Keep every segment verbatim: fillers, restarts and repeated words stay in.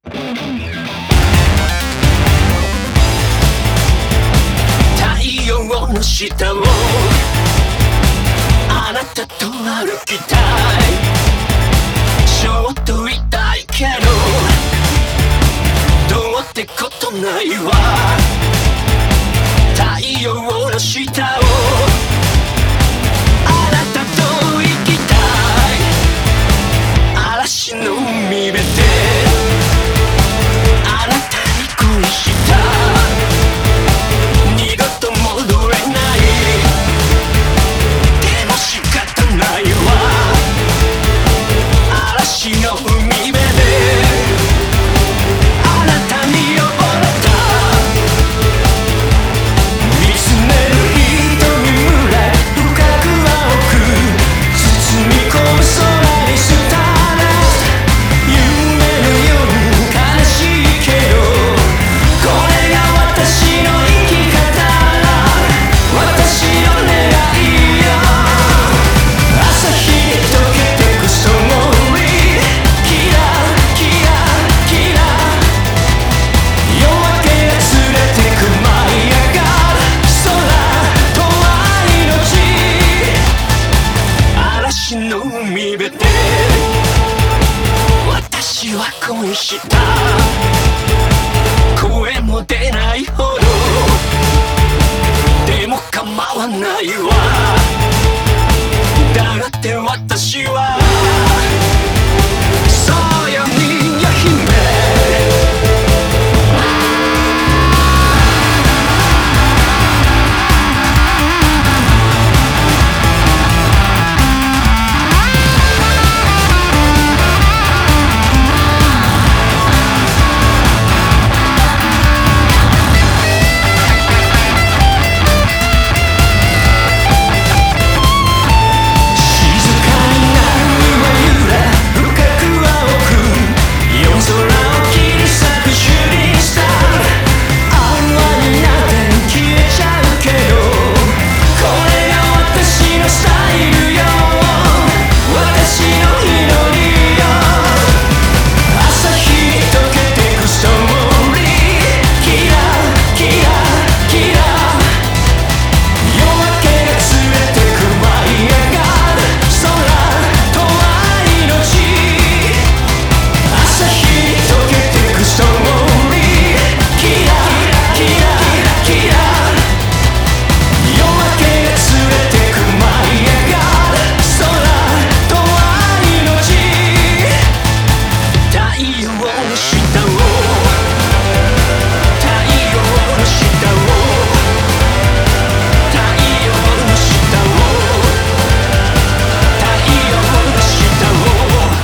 太陽の下をあなたと歩きたい。ちょっと痛いけどどうってことないわ。太陽の下をあなたと行きたい。嵐の海辺であなたに恋した。二度と戻れない。でも仕方ないわ。嵐の海辺であなたに呼ばれた。見つめる瞳群れ深く青く包み込む空にスターラスト。夢のように悲しいけどこれが私の生き方。私の願いよ。朝日に溶けてくストーリー。キラキラキラ夜明けが連れてく舞い上がる空とは命。嵐の海辺で私は恋した。声も出ないほどでも構わないわ。だって私はそうよ人魚姫。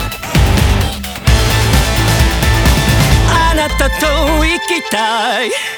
あなたと行きたい。